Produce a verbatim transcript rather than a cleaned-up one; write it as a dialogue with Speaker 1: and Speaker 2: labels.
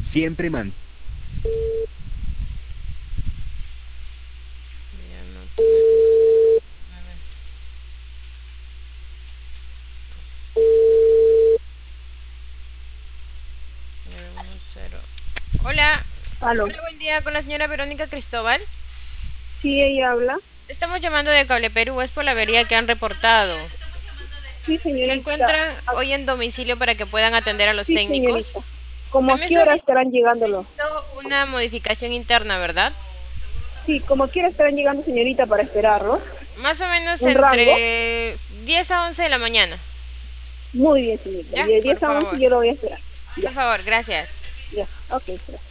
Speaker 1: Siempre man.
Speaker 2: Ya no tenemos- a ver. nueve uno cero. Hola,
Speaker 3: Aló.
Speaker 2: hola, buen día con la señora Verónica Cristóbal.
Speaker 3: Sí, ella habla.
Speaker 2: Estamos llamando de Cable Perú, es por la avería que han reportado.
Speaker 3: Sí,
Speaker 2: ¿Se
Speaker 3: señorita.
Speaker 2: encuentran
Speaker 3: Ah,
Speaker 2: hoy en domicilio para que puedan atender a los
Speaker 3: sí,
Speaker 2: técnicos?
Speaker 3: señorita. ¿Cómo a
Speaker 2: También
Speaker 3: qué hora
Speaker 2: solicitó
Speaker 3: estarán llegándolo?
Speaker 2: una modificación interna, ¿verdad?
Speaker 3: Sí, como a qué hora estarán llegando, señorita, para esperarlo.
Speaker 2: Más o menos
Speaker 3: ¿Un rango?
Speaker 2: entre diez a once de la mañana.
Speaker 3: Muy bien, señorita.
Speaker 2: Ya,
Speaker 3: De
Speaker 2: por
Speaker 3: diez a once
Speaker 2: favor.
Speaker 3: yo lo voy a esperar.
Speaker 2: Por
Speaker 3: Ya,
Speaker 2: favor, gracias.
Speaker 3: ya. Ok, gracias.